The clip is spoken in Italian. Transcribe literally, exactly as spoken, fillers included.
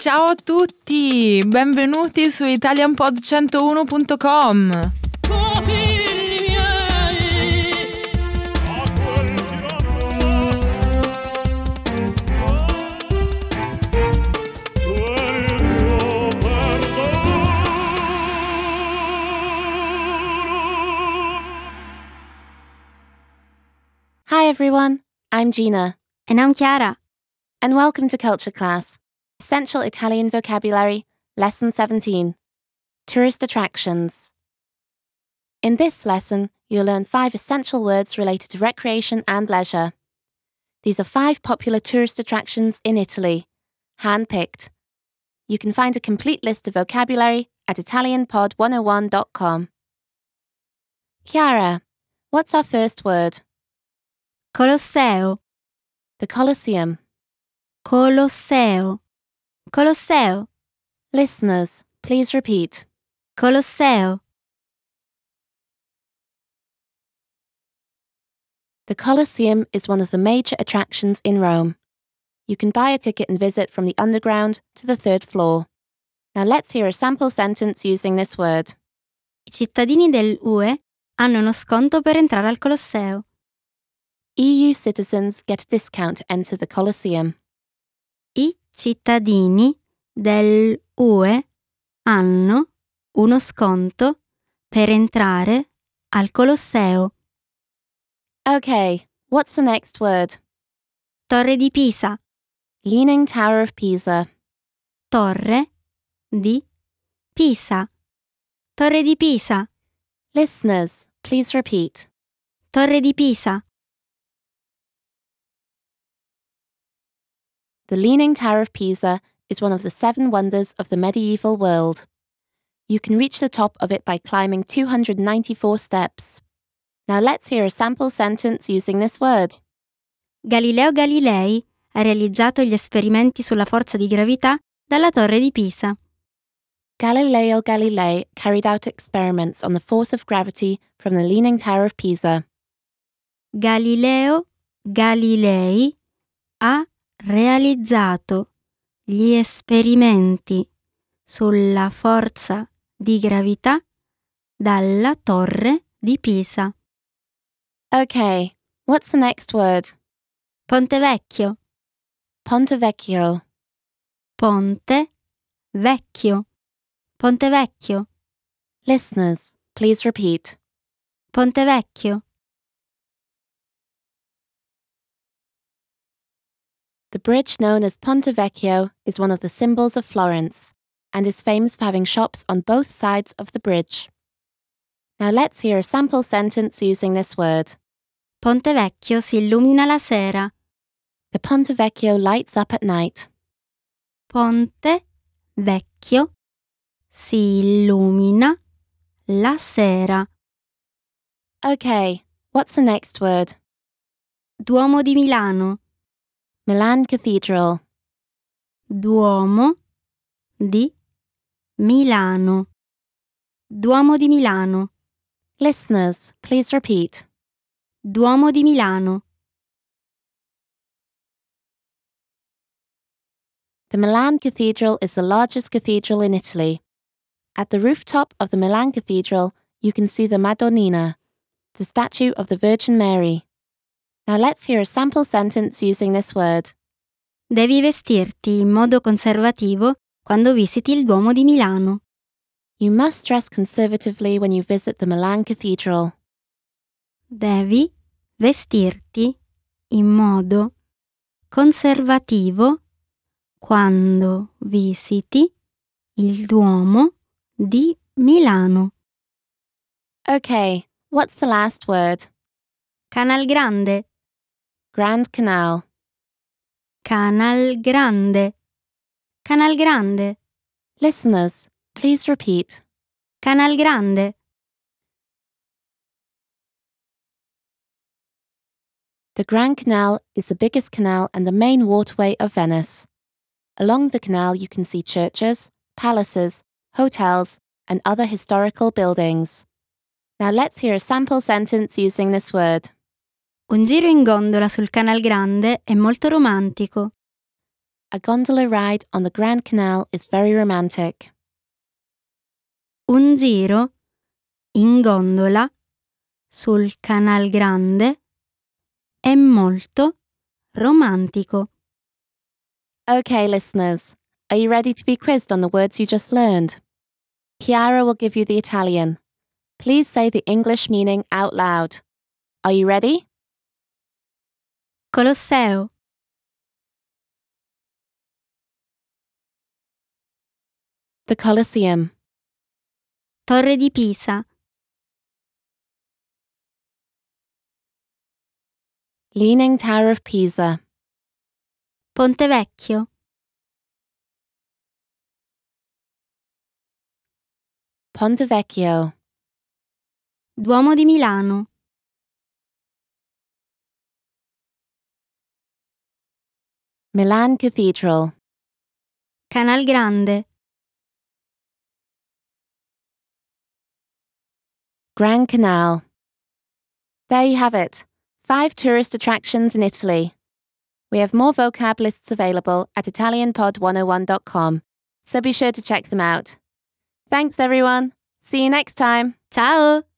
Ciao a tutti, benvenuti su italian pod centouno punto com. Hi everyone, I'm Gina. And I'm Chiara. And welcome to Culture Class, Essential Italian Vocabulary, Lesson seventeen, Tourist Attractions. In this lesson, you'll learn five essential words related to recreation and leisure. These are five popular tourist attractions in Italy, hand-picked. You can find a complete list of vocabulary at italian pod one oh one dot com. Chiara, what's our first word? Colosseo. The Colosseum. Colosseo. Colosseo. Listeners, please repeat. Colosseo. The Colosseum is one of the major attractions in Rome. You can buy a ticket and visit from the underground to the third floor. Now let's hear a sample sentence using this word. I cittadini dell'U E hanno uno sconto per entrare al Colosseo. E U citizens get a discount to enter the Colosseum. I cittadini dell'U E hanno uno sconto per entrare al Colosseo. Okay, what's the next word? Torre di Pisa. Leaning Tower of Pisa. Torre di Pisa. Torre di Pisa. Listeners, please repeat. Torre di Pisa. The Leaning Tower of Pisa is one of the seven wonders of the medieval world. You can reach the top of it by climbing two hundred ninety-four steps. Now let's hear a sample sentence using this word. Galileo Galilei ha realizzato gli esperimenti sulla forza di gravità dalla Torre di Pisa. Galileo Galilei carried out experiments on the force of gravity from the Leaning Tower of Pisa. Galileo Galilei ha realizzato gli esperimenti sulla forza di gravità dalla Torre di Pisa. Okay, what's the next word? Ponte Vecchio. Ponte Vecchio. Ponte Vecchio. Ponte Vecchio. Listeners, please repeat. Ponte Vecchio. The bridge known as Ponte Vecchio is one of the symbols of Florence and is famous for having shops on both sides of the bridge. Now let's hear a sample sentence using this word. Ponte Vecchio si illumina la sera. The Ponte Vecchio lights up at night. Ponte Vecchio si illumina la sera. Okay, what's the next word? Duomo di Milano. Milan Cathedral. Duomo di Milano. Duomo di Milano. Listeners, please repeat. Duomo di Milano. The Milan Cathedral is the largest cathedral in Italy. At the rooftop of the Milan Cathedral, you can see the Madonnina, the statue of the Virgin Mary. Now let's hear a sample sentence using this word. Devi vestirti in modo conservativo quando visiti il Duomo di Milano. You must dress conservatively when you visit the Milan Cathedral. Devi vestirti in modo conservativo quando visiti il Duomo di Milano. Okay, what's the last word? Canal Grande. Grand Canal. Canal Grande. Canal Grande. Listeners, please repeat. Canal Grande. The Grand Canal is the biggest canal and the main waterway of Venice. Along the canal you can see churches, palaces, hotels, and other historical buildings. Now let's hear a sample sentence using this word. Un giro in gondola sul Canal Grande è molto romantico. A gondola ride on the Grand Canal is very romantic. Un giro in gondola sul Canal Grande è molto romantico. Okay, listeners, are you ready to be quizzed on the words you just learned? Chiara will give you the Italian. Please say the English meaning out loud. Are you ready? Colosseo, The Colosseum. Torre di Pisa, Leaning Tower of Pisa. Ponte Vecchio, Ponte Vecchio. Duomo di Milano, Milan Cathedral. Canal Grande, Grand Canal. There you have it. Five tourist attractions in Italy. We have more vocab lists available at Italian pod one oh one dot com, so be sure to check them out. Thanks everyone. See you next time. ciao!